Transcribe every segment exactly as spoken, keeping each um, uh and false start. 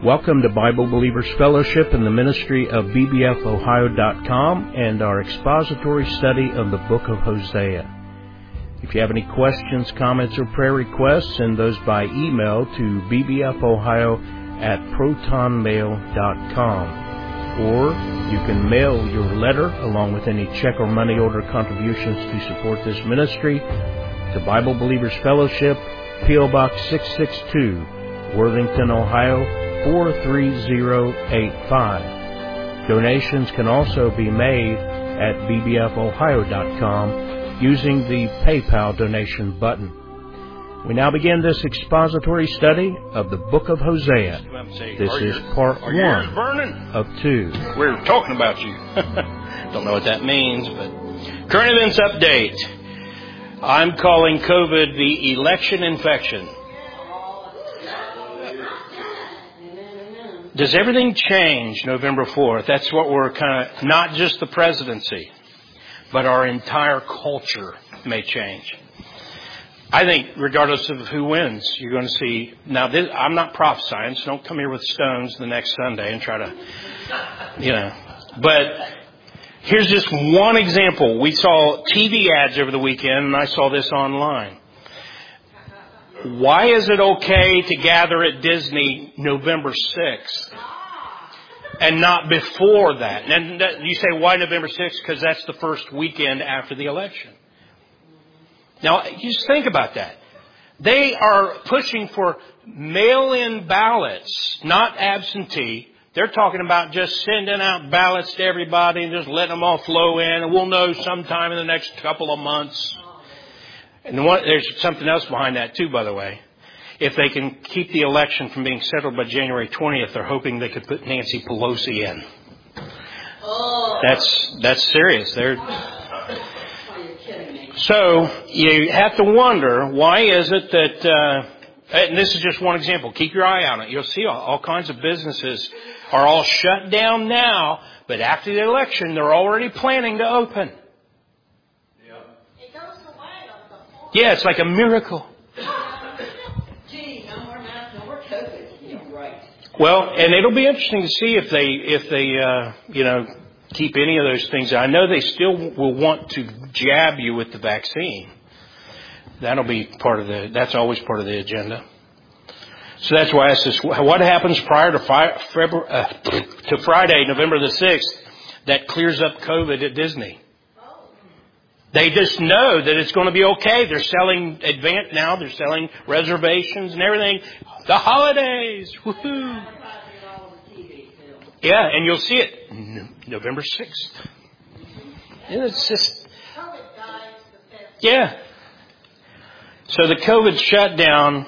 Welcome to Bible Believers Fellowship in the ministry of B B F Ohio dot com and our expository study of the book of Hosea. If you have any questions, comments, or prayer requests, send those by email to b b f ohio at proton mail dot com. Or you can mail your letter along with any check or money order contributions to support this ministry to Bible Believers Fellowship, P O Box six sixty-two, Worthington, Ohio, four three zero eight five. Donations can also be made at b b f ohio dot com using the PayPal donation button. We now begin this expository study of the book of Hosea. This is part one of two. We're talking about you. Don't know what that means, but current events update. I'm calling COVID the election infection. Does everything change November fourth? That's what we're kind of, not just the presidency, but our entire culture may change. I think regardless of who wins, you're going to see, now this, I'm not prophesying, so don't come here with stones the next Sunday and try to, you know, but here's just one example. We saw T V ads over the weekend, and I saw this online. Why is it okay to gather at Disney November sixth and not before that? And you say, why November sixth? Because that's the first weekend after the election. Now, you just think about that. They are pushing for mail-in ballots, not absentee. They're talking about just sending out ballots to everybody and just letting them all flow in, and we'll know sometime in the next couple of months. And one, there's something else behind that, too, by the way. If they can keep the election from being settled by January twentieth, they're hoping they could put Nancy Pelosi in. Oh. That's that's serious. They're, so you have to wonder, why is it that, uh, and this is just one example. Keep your eye on it. You'll see all, all kinds of businesses are all shut down now, but after the election, they're already planning to open. Yeah, it's like a miracle. Gee, no more masks, no more COVID. Yeah, right. Well, and it'll be interesting to see if they, if they, uh, you know, keep any of those things. I know they still will want to jab you with the vaccine. That'll be part of the. That's always part of the agenda. So that's why I asked this: what happens prior to February, uh, to Friday, November the sixth, that clears up COVID at Disney? They just know that it's going to be okay. They're selling advance now. They're selling reservations and everything. The holidays. Woohoo. Yeah, and you'll see it November sixth. And it's just, yeah. So the COVID shutdown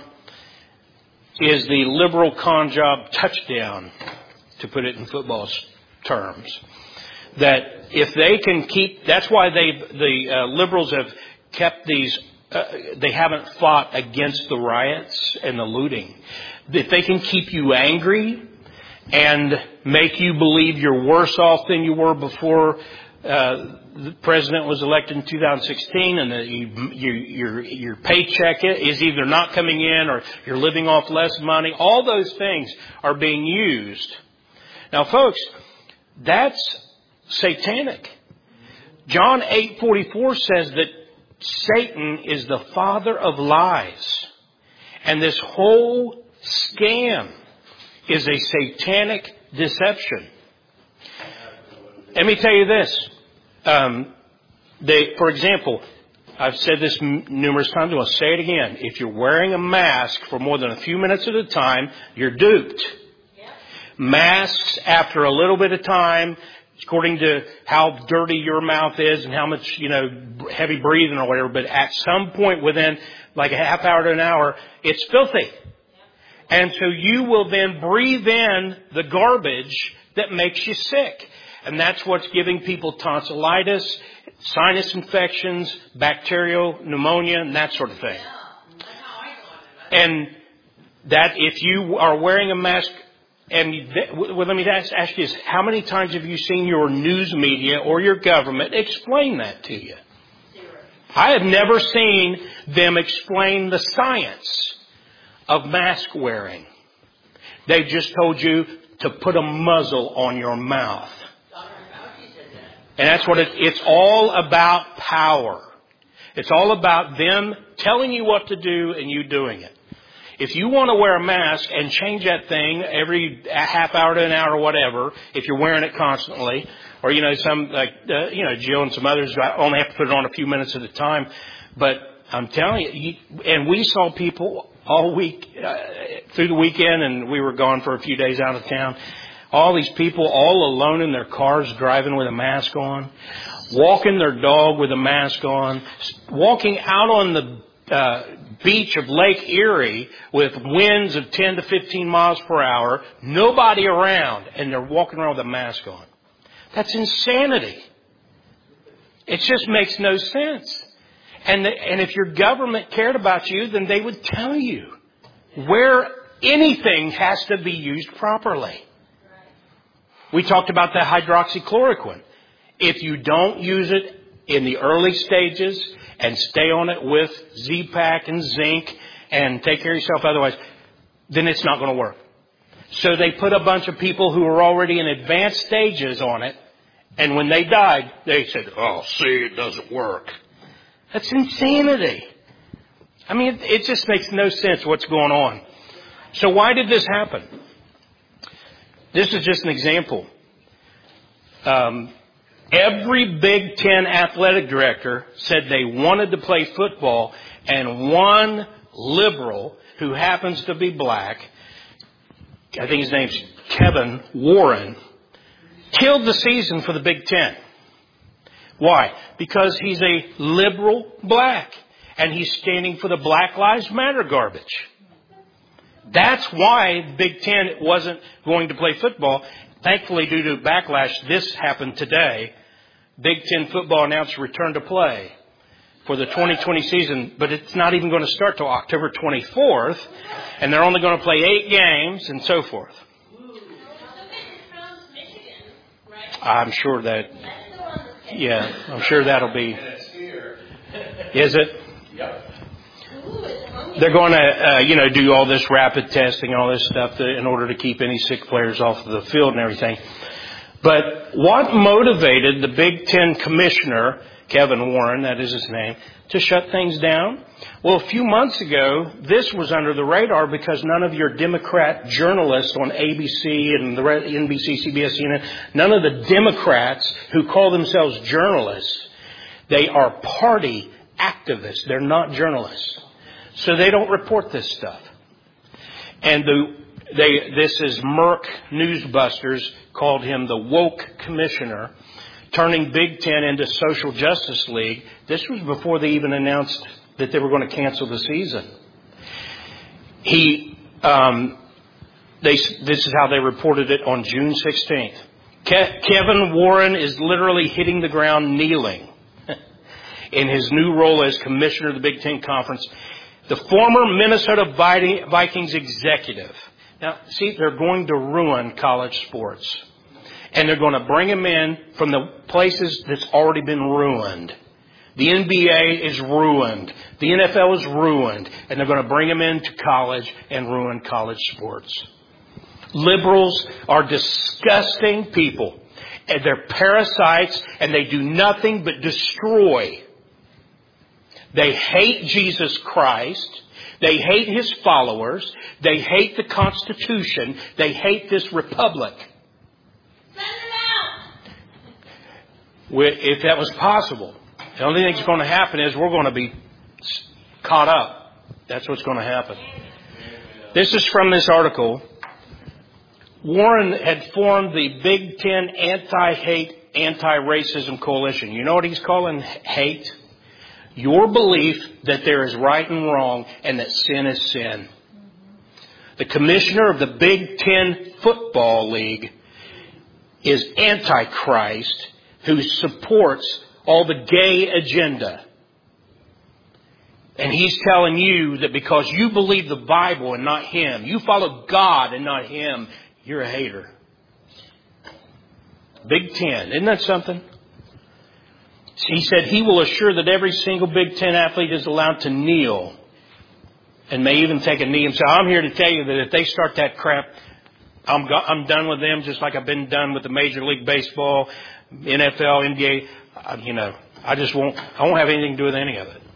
is the liberal con job touchdown, to put it in football terms. That if they can keep, that's why they, the uh, liberals have kept these, uh, they haven't fought against the riots and the looting. If they can keep you angry and make you believe you're worse off than you were before uh, the president was elected in two thousand sixteen, and that you, you, your, your paycheck is either not coming in or you're living off less money, all those things are being used. Now, folks, that's satanic. John eight forty-four says that Satan is the father of lies. And this whole scam is a satanic deception. Let me tell you this. Um, they, for example, I've said this m- numerous times. I'll say it again. If you're wearing a mask for more than a few minutes at a time, you're duped. Yeah. Masks, after a little bit of time, according to how dirty your mouth is and how much, you know, heavy breathing or whatever, but at some point within like a half hour to an hour, it's filthy. And so you will then breathe in the garbage that makes you sick. And that's what's giving people tonsillitis, sinus infections, bacterial pneumonia, and that sort of thing. And that if you are wearing a mask, and well, let me ask, ask you this, how many times have you seen your news media or your government explain that to you? I have never seen them explain the science of mask wearing. They just told you to put a muzzle on your mouth. And that's what it, it's all about power. It's all about them telling you what to do and you doing it. If you want to wear a mask and change that thing every half hour to an hour or whatever, if you're wearing it constantly, or, you know, some, like, uh, you know, Jill and some others only have to put it on a few minutes at a time. But I'm telling you, you and we saw people all week, uh, through the weekend, and we were gone for a few days out of town. All these people all alone in their cars driving with a mask on, walking their dog with a mask on, walking out on the uh, beach of Lake Erie with winds of ten to fifteen miles per hour, nobody around, and they're walking around with a mask on. That's insanity. It just makes no sense. And the, and if your government cared about you, then they would tell you where anything has to be used properly. We talked about the hydroxychloroquine. If you don't use it in the early stages and stay on it with Z-Pak and zinc and take care of yourself otherwise, then it's not going to work. So they put a bunch of people who were already in advanced stages on it, and when they died, they said, oh, see, it doesn't work. That's insanity. I mean, it, it just makes no sense what's going on. So why did this happen? This is just an example. Um, every Big Ten athletic director said they wanted to play football, and one liberal who happens to be black, I think his name's Kevin Warren, killed the season for the Big Ten. Why? Because he's a liberal black, and he's standing for the Black Lives Matter garbage. That's why Big Ten wasn't going to play football. Thankfully, due to backlash, this happened today. Big Ten football announced return to play for the twenty twenty season, but it's not even going to start till October twenty-fourth, and they're only going to play eight games and so forth. I'm sure that, yeah, I'm sure that'll be. Is it? They're going to, uh, you know, do all this rapid testing, all this stuff to, in order to keep any sick players off the field and everything. But what motivated the Big Ten commissioner, Kevin Warren, that is his name, to shut things down? Well, a few months ago, this was under the radar because none of your Democrat journalists on A B C and the N B C, C B S, C N N, none of the Democrats who call themselves journalists, they are party activists. They're not journalists. So they don't report this stuff. And the, they, this is Merck Newsbusters called him the woke commissioner, turning Big Ten into Social Justice League. This was before they even announced that they were going to cancel the season. He, um, they, this is how they reported it on June sixteenth. Ke- Kevin Warren is literally hitting the ground kneeling in his new role as commissioner of the Big Ten Conference. The former Minnesota Vikings executive. Now, see, they're going to ruin college sports. And they're going to bring him in from the places that's already been ruined. The N B A is ruined. The N F L is ruined. And they're going to bring him into college and ruin college sports. Liberals are disgusting people. And they're parasites, and they do nothing but destroy. They hate Jesus Christ. They hate His followers. They hate the Constitution. They hate this republic. If that was possible, the only thing that's going to happen is we're going to be caught up. That's what's going to happen. This is from this article. Warren had formed the Big Ten Anti-Hate, Anti-Racism Coalition. You know what he's calling hate? Your belief that there is right and wrong and that sin is sin. The commissioner of the Big Ten Football League is Antichrist, who supports all the gay agenda. And he's telling you that because you believe the Bible and not him, you follow God and not him, you're a hater. Big Ten. Isn't that something? He said he will assure that every single Big Ten athlete is allowed to kneel and may even take a knee. And so I'm here to tell you that if they start that crap, I'm go- I'm done with them, just like I've been done with the Major League Baseball, N F L, N B A. Uh, you know, I just won't. I won't have anything to do with any of it.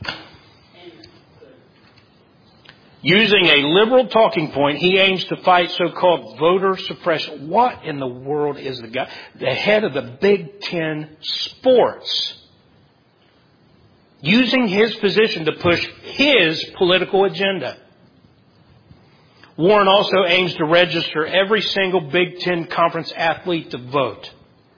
Using a liberal talking point, he aims to fight so-called voter suppression. What in the world is the guy, the head of the Big Ten sports, using his position to push his political agenda? Warren also aims to register every single Big Ten conference athlete to vote.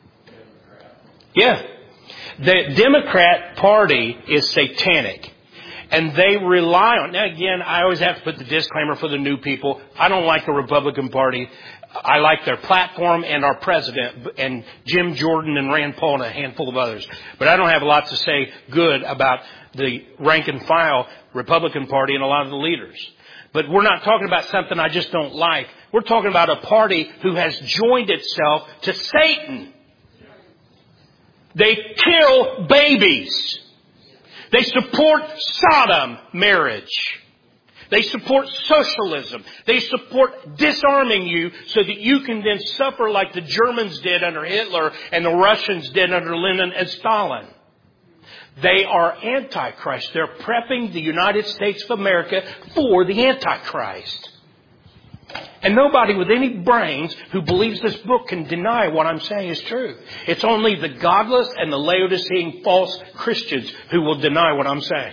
Yeah. The Democrat Party is satanic. And they rely on, now again, I always have to put the disclaimer for the new people. I don't like the Republican Party. I like their platform and our president and Jim Jordan and Rand Paul and a handful of others. But I don't have a lot to say good about the rank and file Republican Party and a lot of the leaders. But we're not talking about something I just don't like. We're talking about a party who has joined itself to Satan. They kill babies. They support Sodom marriage. They support socialism. They support disarming you so that you can then suffer like the Germans did under Hitler and the Russians did under Lenin and Stalin. They are Antichrist. They're prepping the United States of America for the Antichrist. And nobody with any brains who believes this book can deny what I'm saying is true. It's only the godless and the Laodicean false Christians who will deny what I'm saying.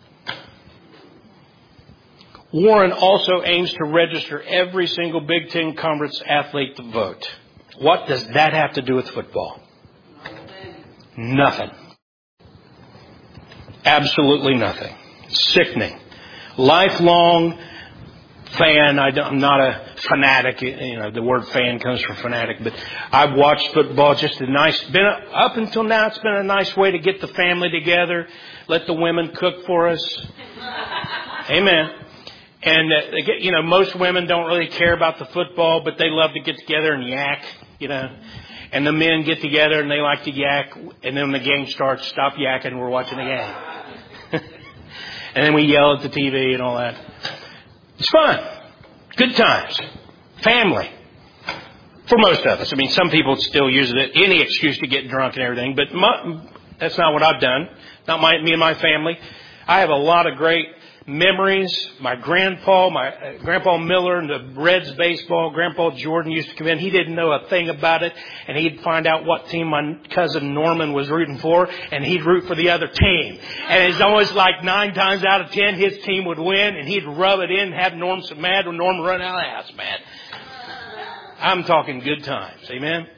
Warren also aims to register every single Big Ten Conference athlete to vote. What does that have to do with football? Nothing. Absolutely nothing. Sickening. Lifelong fan. I I'm not a fanatic. You know, the word fan comes from fanatic, but I've watched football. Just a nice, been a, up until now, it's been a nice way to get the family together. Let the women cook for us. Amen. And, uh, they get, you know, most women don't really care about the football, but they love to get together and yak, you know. And the men get together and they like to yak. And then when the game starts, stop yakking, we're watching the game. And then we yell at the T V and all that. It's fun. Good times. Family. For most of us. I mean, some people still use it, any excuse to get drunk and everything, but my, that's not what I've done. Not my, me and my family. I have a lot of great memories. My grandpa, my uh, Grandpa Miller and the Reds baseball, Grandpa Jordan used to come in. He didn't know a thing about it, and he'd find out what team my cousin Norman was rooting for, and he'd root for the other team. And it's always like nine times out of ten, his team would win, and he'd rub it in, have Norm so mad when Norm run out of the house, man. I'm talking good times, amen?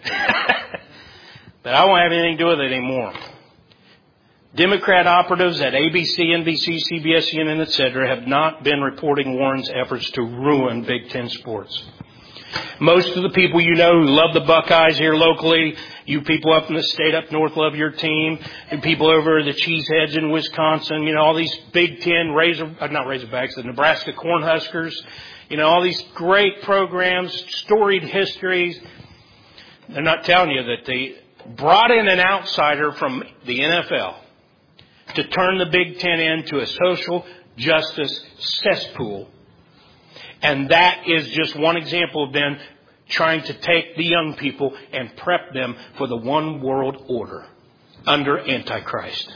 But I won't have anything to do with it anymore. Democrat operatives at A B C, N B C, C B S, C N N, et cetera have not been reporting Warren's efforts to ruin Big Ten sports. Most of the people you know who love the Buckeyes here locally, you people up in the state up north love your team, and people over the Cheeseheads in Wisconsin, you know, all these Big Ten Razor, uh, not Razorbacks, the Nebraska Cornhuskers, you know, all these great programs, storied histories. They're not telling you that they brought in an outsider from the N F L to turn the Big Ten into a social justice cesspool. And that is just one example of them trying to take the young people and prep them for the one world order under Antichrist.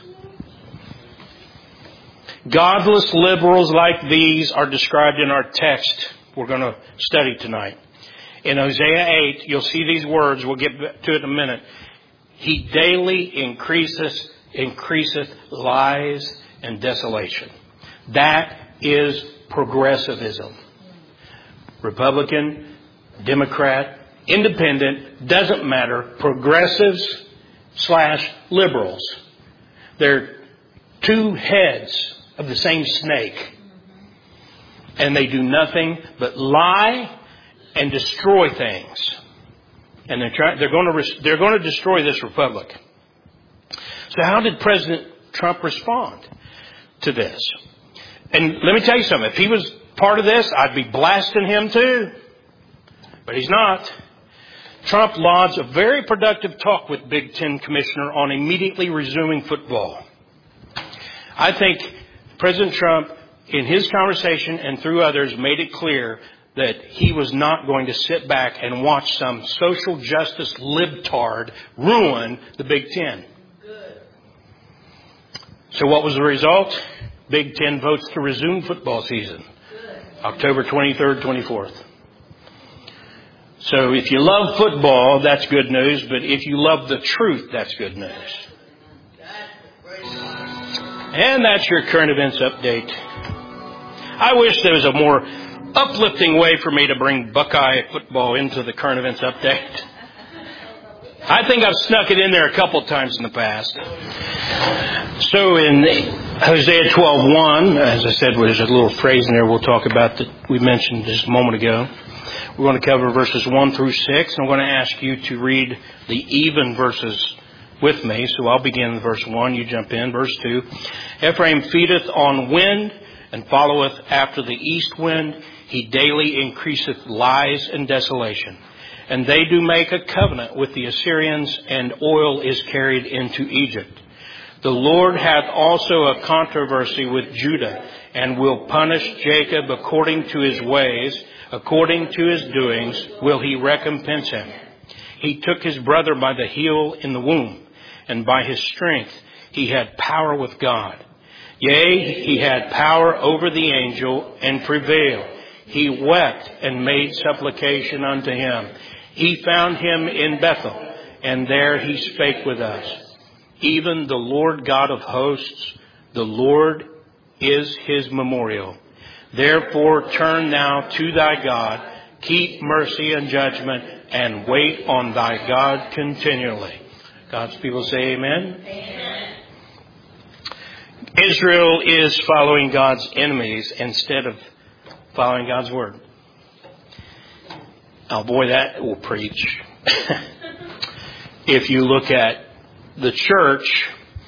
Godless liberals like these are described in our text we're going to study tonight. In Hosea eight, you'll see these words. We'll get to it in a minute. He daily increases increaseth lies and desolation. That is progressivism. Republican, Democrat, Independent, doesn't matter. Progressives slash liberals. They're two heads of the same snake. And they do nothing but lie and destroy things. And they're trying, they're going to, they're going to destroy this republic. So how did President Trump respond to this? And let me tell you something. If he was part of this, I'd be blasting him too. But he's not. Trump lodged a very productive talk with Big Ten Commissioner on immediately resuming football. I think President Trump in his conversation and through others, made it clear that he was not going to sit back and watch some social justice libtard ruin the Big Ten. Good. So what was the result? Big Ten votes to resume football season. Good. October twenty-third, twenty-fourth. So if you love football, that's good news. But if you love the truth, that's good news. And that's your current events update. I wish there was a more uplifting way for me to bring Buckeye football into the current events update. I think I've snuck it in there a couple times in the past. So in Hosea twelve one, as I said, there's a little phrase in there we'll talk about that we mentioned just a moment ago. We're going to cover verses one through six, and I'm going to ask you to read the even verses with me. So I'll begin with verse one, you jump in. Verse two, Ephraim feedeth on wind, and followeth after the east wind. He daily increaseth lies and desolation. And they do make a covenant with the Assyrians, and oil is carried into Egypt. The Lord hath also a controversy with Judah, and will punish Jacob according to his ways, according to his doings will he recompense him. He took his brother by the heel in the womb, and by his strength he had power with God. Yea, he had power over the angel, and prevailed. He wept and made supplication unto him. He found him in Bethel, and there he spake with us. Even the Lord God of hosts, the Lord is his memorial. Therefore turn thou to thy God, keep mercy and judgment, and wait on thy God continually. God's people say amen. Amen. Israel is following God's enemies instead of following God's word. Oh boy, that will preach. If you look at the church,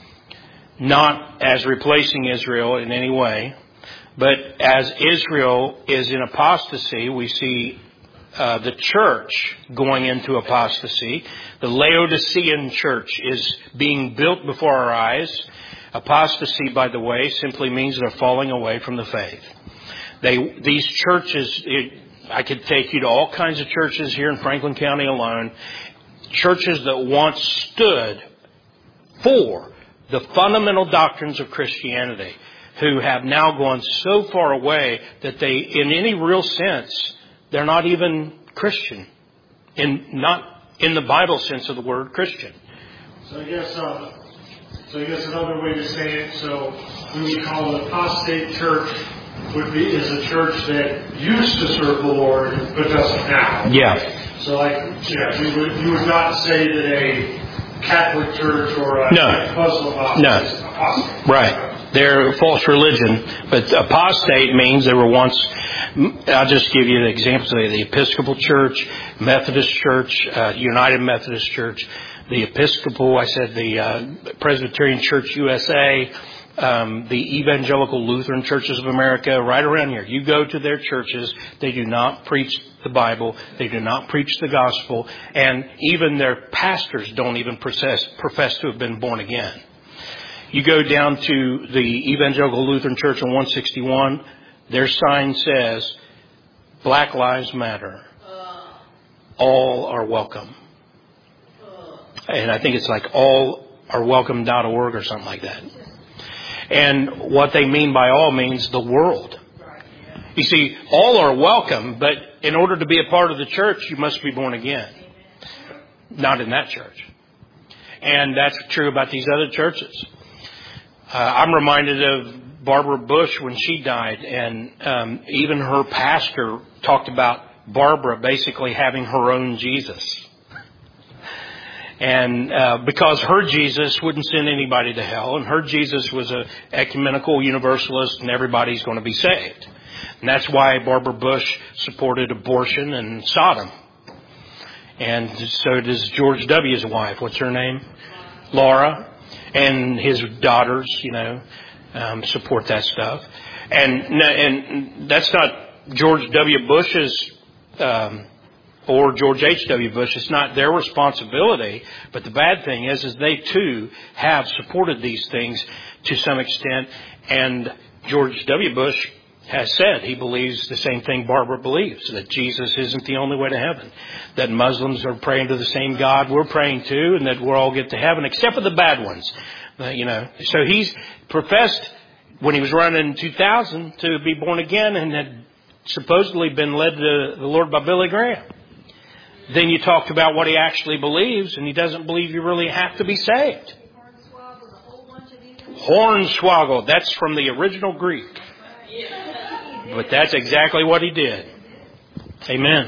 not as replacing Israel in any way, but as Israel is in apostasy, we see uh, the church going into apostasy. The Laodicean church is being built before our eyes. Apostasy, by the way, simply means they're falling away from the faith. They, these churches, it, I could take you to all kinds of churches here in Franklin County alone, churches that once stood for the fundamental doctrines of Christianity, who have now gone so far away that they, in any real sense, they're not even Christian, in not in the Bible sense of the word Christian. So I guess, uh, so I guess another way to say it, so we would call an apostate church would be is a church that used to serve the Lord but doesn't now. Yeah. So like, yeah, you would you would not say that a Catholic church or a no. Muslim apostate no. is apostate. Right. They're a false religion, but apostate means they were once, I'll just give you the examples of the Episcopal Church, Methodist Church, uh, United Methodist Church, the Episcopal, I said the uh, Presbyterian Church U S A, um, the Evangelical Lutheran Churches of America, right around here. You go to their churches, they do not preach the Bible, they do not preach the gospel, and even their pastors don't even profess, profess to have been born again. You go down to the Evangelical Lutheran Church on one sixty-one, their sign says, Black Lives Matter. All are welcome. And I think it's like all are welcome dot org or something like that. And what they mean by all means the world. You see, all are welcome, but in order to be a part of the church, you must be born again. Not in that church. And that's true about these other churches. Uh, I'm reminded of Barbara Bush when she died, and um, even her pastor talked about Barbara basically having her own Jesus. And uh, because her Jesus wouldn't send anybody to hell, and her Jesus was a ecumenical universalist, and everybody's going to be saved. And that's why Barbara Bush supported abortion and Sodom. And so does George W.'s wife. What's her name? Laura. And his daughters, you know, um, support that stuff. And and that's not George W. Bush's um, or George H W. Bush. It's not their responsibility. But the bad thing is, is they too have supported these things to some extent. And George W. Bush has said he believes the same thing Barbara believes, that Jesus isn't the only way to heaven, that Muslims are praying to the same God we're praying to, and that we'll all get to heaven, except for the bad ones. Uh, you know, so he's professed when he was running in two thousand to be born again and had supposedly been led to the Lord by Billy Graham. Then you talked about what he actually believes, and he doesn't believe you really have to be saved. Hornswoggled. That's from the original Greek. But that's exactly what he did. Amen.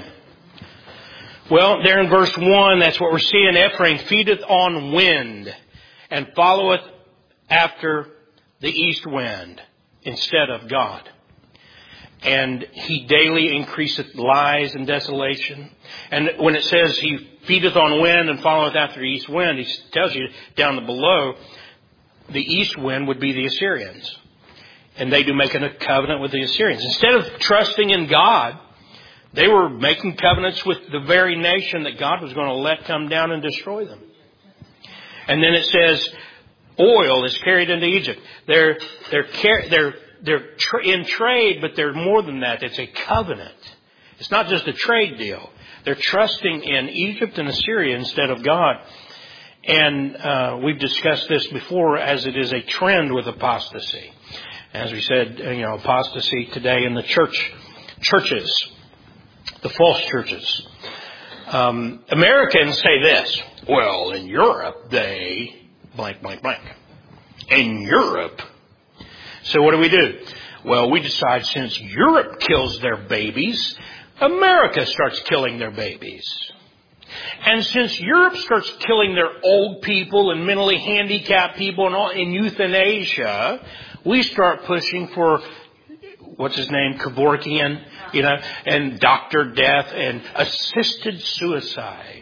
Well, there in verse one, that's what we're seeing. Ephraim feedeth on wind and followeth after the east wind instead of God. And he daily increaseth lies and desolation. And when it says he feedeth on wind and followeth after the east wind, he tells you down below, the east wind would be the Assyrians. And they do make a covenant with the Assyrians. Instead of trusting in God, they were making covenants with the very nation that God was going to let come down and destroy them. And then it says, oil is carried into Egypt. They're they're they're they're tra- in trade, but they're more than that. It's a covenant. It's not just a trade deal. They're trusting in Egypt and Assyria instead of God. And uh, we've discussed this before, as it is a trend with apostasy. As we said, you know, apostasy today in the church, churches, the false churches. Um, Americans say this, well, in Europe, they blank, blank, blank. In Europe. So what do we do? Well, we decide since Europe kills their babies, America starts killing their babies. And since Europe starts killing their old people and mentally handicapped people and all in euthanasia, we start pushing for, what's his name, Kevorkian, you know, and Doctor Death and assisted suicide.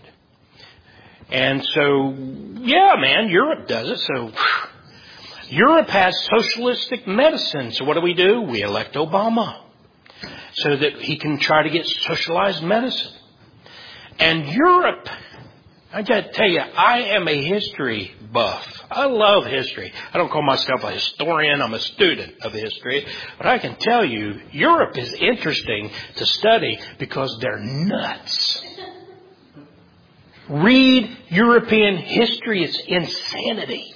And so, yeah, man, Europe does it. So Europe has socialistic medicine. So what do we do? We elect Obama so that he can try to get socialized medicine. And Europe, I got to tell you, I am a history buff. I love history. I don't call myself a historian. I'm a student of history. But I can tell you, Europe is interesting to study because they're nuts. Read European history. It's insanity.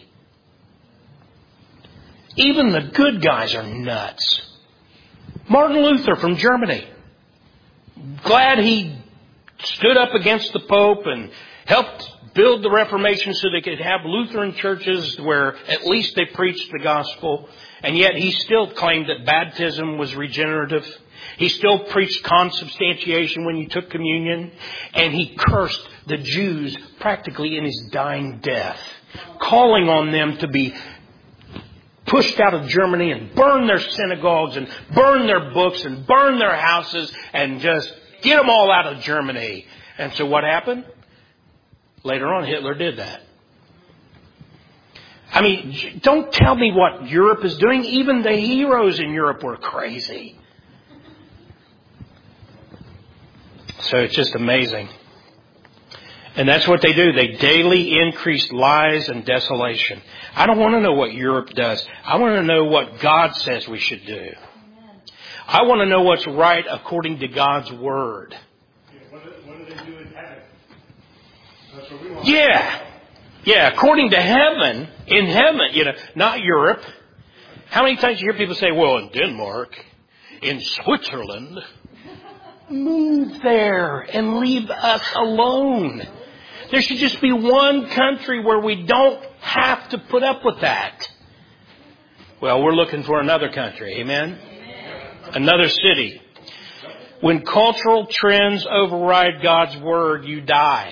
Even the good guys are nuts. Martin Luther from Germany. Glad he stood up against the Pope and helped build the Reformation so they could have Lutheran churches where at least they preached the gospel. And yet he still claimed that baptism was regenerative. He still preached consubstantiation when you took communion. And he cursed the Jews practically in his dying death, calling on them to be pushed out of Germany and burn their synagogues and burn their books and burn their houses and just get them all out of Germany. And so what happened? Later on, Hitler did that. I mean, don't tell me what Europe is doing. Even the heroes in Europe were crazy. So it's just amazing. And that's what they do. They daily increase lies and desolation. I don't want to know what Europe does. I want to know what God says we should do. I want to know what's right according to God's Word. Yeah, what, do, what do they do in heaven? That's what we want. Yeah. Yeah, according to heaven, in heaven, you know, not Europe. How many times do you hear people say, well, in Denmark, in Switzerland, move there and leave us alone. There should just be one country where we don't have to put up with that. Well, we're looking for another country. Amen? Another city. When cultural trends override God's Word, you die.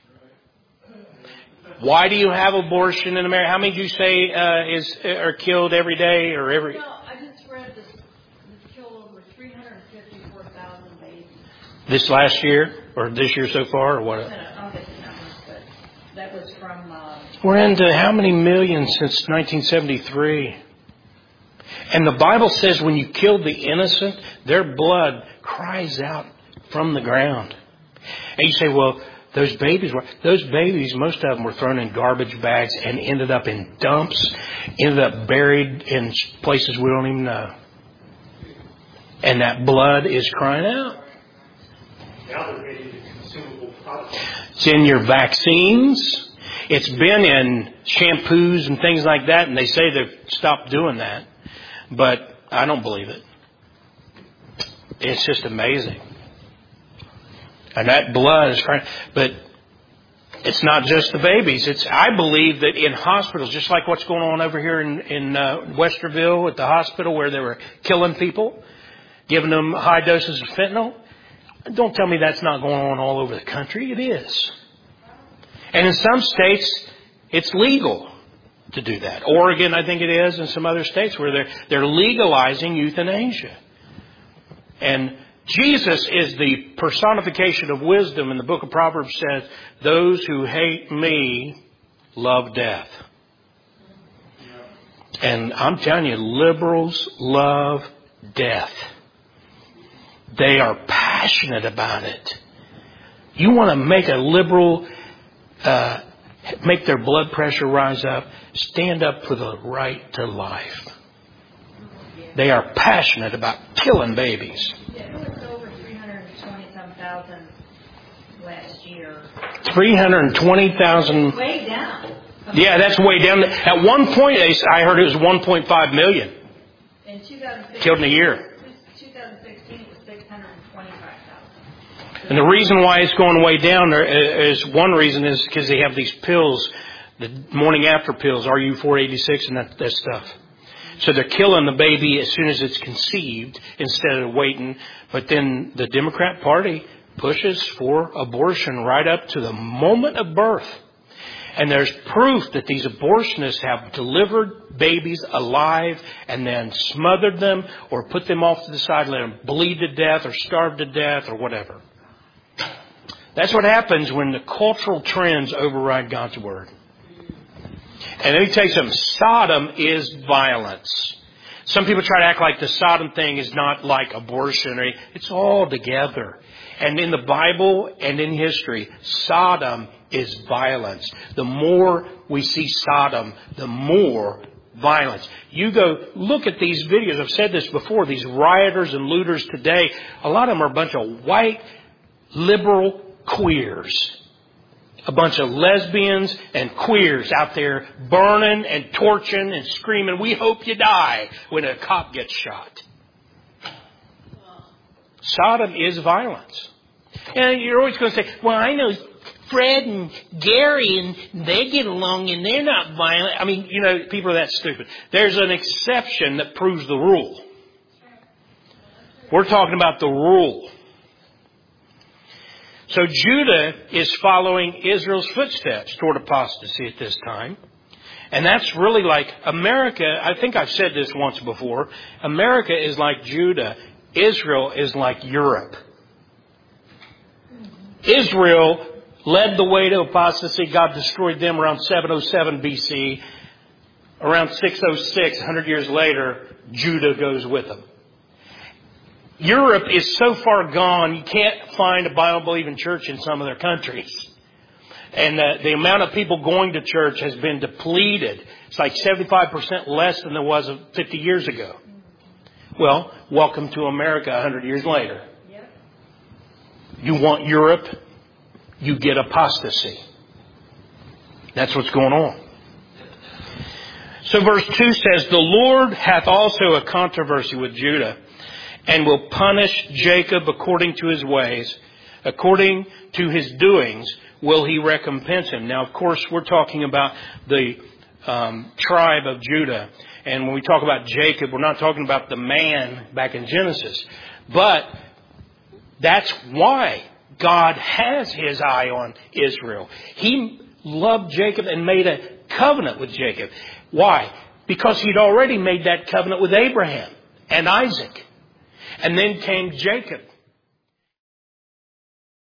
Why do you have abortion in America? How many do you say uh, is are killed every day or every? Well, I just read this. This killed over three hundred fifty-four thousand babies. This last year or this year so far or what? I don't get the numbers, but that was from. Uh, We're into how many millions since nineteen seventy-three? And the Bible says when you kill the innocent, their blood cries out from the ground. And you say, well, Those babies were, those babies, most of them were thrown in garbage bags and ended up in dumps, ended up buried in places we don't even know. And that blood is crying out. Now they're getting the consumable products. It's in your vaccines. It's been in shampoos and things like that, and they say they've stopped doing that. But I don't believe it. It's just amazing. And that blood is crying. But it's not just the babies. It's I believe that in hospitals, just like what's going on over here in, in uh, Westerville at the hospital where they were killing people, giving them high doses of fentanyl. Don't tell me that's not going on all over the country. It is. And in some states, it's legal to do that. Oregon, I think it is, and some other states where they're, they're legalizing euthanasia. And Jesus is the personification of wisdom. And the book of Proverbs says, those who hate me love death. And I'm telling you, liberals love death. They are passionate about it. You want to make a liberal, uh, make their blood pressure rise up, stand up for the right to life. They are passionate about killing babies. Yeah, it was over three hundred twenty-some thousand last year. three hundred twenty thousand. Way down. Yeah, that's way down. At one point, I heard it was one point five million. In two thousand sixteen, killed in a year. twenty sixteen, it was six hundred twenty-five thousand. And the reason why it's going way down there is one reason is because they have these pills, the morning after pills, R U four eighty-six and that, that stuff. So they're killing the baby as soon as it's conceived instead of waiting. But then the Democrat Party pushes for abortion right up to the moment of birth. And there's proof that these abortionists have delivered babies alive and then smothered them or put them off to the side, let them bleed to death or starve to death or whatever. That's what happens when the cultural trends override God's Word. And let me tell you something. Sodom is violence. Some people try to act like the Sodom thing is not like abortion. Or it's all together. And in the Bible and in history, Sodom is violence. The more we see Sodom, the more violence. You go look at these videos. I've said this before. These rioters and looters today, a lot of them are a bunch of white, liberal queers. A bunch of lesbians and queers out there burning and torching and screaming, "We hope you die," when a cop gets shot. Sodom is violence. And you're always going to say, well, I know Fred and Gary and they get along and they're not violent. I mean, you know, people are that stupid. There's an exception that proves the rule. We're talking about the rule. So Judah is following Israel's footsteps toward apostasy at this time. And that's really like America. I think I've said this once before. America is like Judah. Israel is like Europe. Israel led the way to apostasy. God destroyed them around seven oh seven B C. Around six oh six, one hundred years later, Judah goes with them. Europe is so far gone, you can't find a Bible-believing church in some of their countries. And uh, the amount of people going to church has been depleted. It's like seventy-five percent less than there was fifty years ago. Well, welcome to America one hundred years later. Yep. You want Europe, you get apostasy. That's what's going on. So verse two says, "The Lord hath also a controversy with Judah, and will punish Jacob according to his ways, according to his doings will he recompense him." Now, of course, we're talking about the um, tribe of Judah. And when we talk about Jacob, we're not talking about the man back in Genesis. But that's why God has his eye on Israel. He loved Jacob and made a covenant with Jacob. Why? Because he'd already made that covenant with Abraham and Isaac. And then came Jacob.